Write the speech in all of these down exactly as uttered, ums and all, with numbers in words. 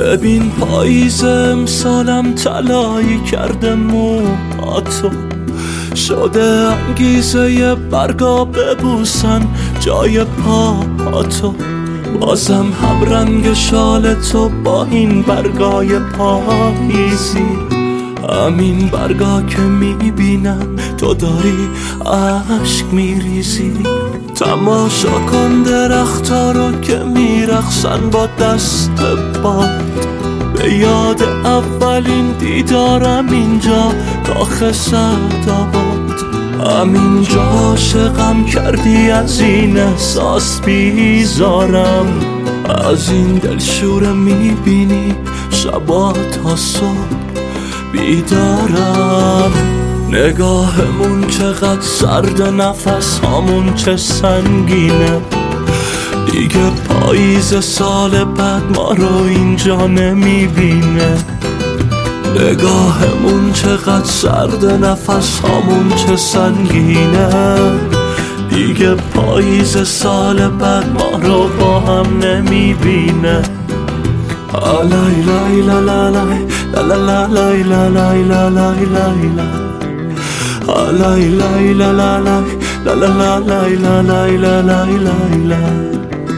ببین پاییز امسالم طلایی کرده موهاتو، شده انگیزه برگا ببوسن جای پاهاتو. بازم هم رنگ شال تو با این برگای پاییزی، همین برگا که میبینم تو داری عشق میریزی. تماشا کن درختا رو که میرقصن با دست باد، به یاد اولین دیدارم اینجا کاخ سعدآباد. همینجا عاشقم کردی، از این احساس بیزارم، از این دلشوره میبینی شبا تا صبح بیدارم. نگاهمون چقدر سرد، نفس هامون چه سنگینه، دیگه پاییز سال بعد ما رو اینجا نمیبینه. نگاهمون چقدر سرد، نفس هامون چه سنگینه، دیگه پاییز سال بعد ما رو با هم نمیبینه. لای لای لا لا لای لا لا لای لا لای لا لای لای لای لای لا لا لای لا لا لای لا لای لا لای لای.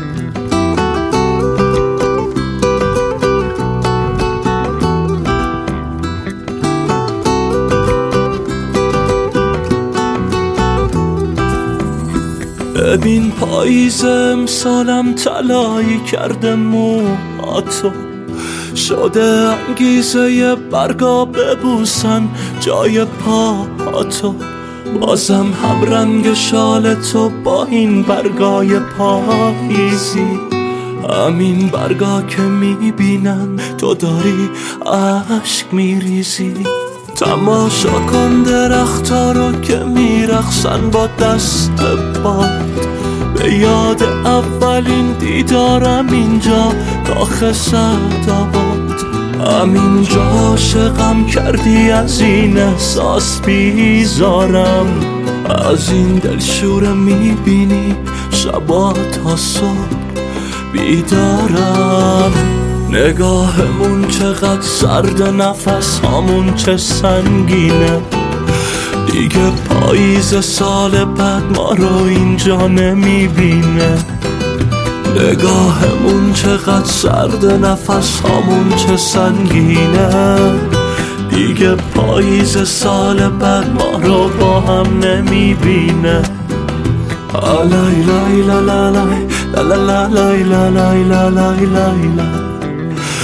ببین پاییز امسالم طلایی کرده موهاتو، شده انگیزه برگا ببوسن جای پاهاتو. بازم هم رنگ شال تو با این برگای پاییزی، همین برگا که میبینم تو داری عشق میریزی. تماشا کن درختا رو که میرقصن با دست باد، به یاد اولین دیدارم اینجا کاخ سعدآباد. همینجا عاشقم کردی، از این احساس بیزارم، از این دلشوره میبینی شبا تا صبح بیدارم. نگاهمون چقدر سرد، نفس هامون چه سنگینه، دیگه پاییز سال بعد ما رو اینجا نمیبینه. نگاهمون چقدر سرد، نفس هامون چه سنگینه، دیگه پاییز سال بعد ما رو با هم نمیبینه. لای لای لا لا لای لا لا لای لا لای لا لای لای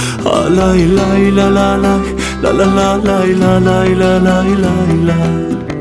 لای لای لا لا لای لا لا لای لا لای لای لای.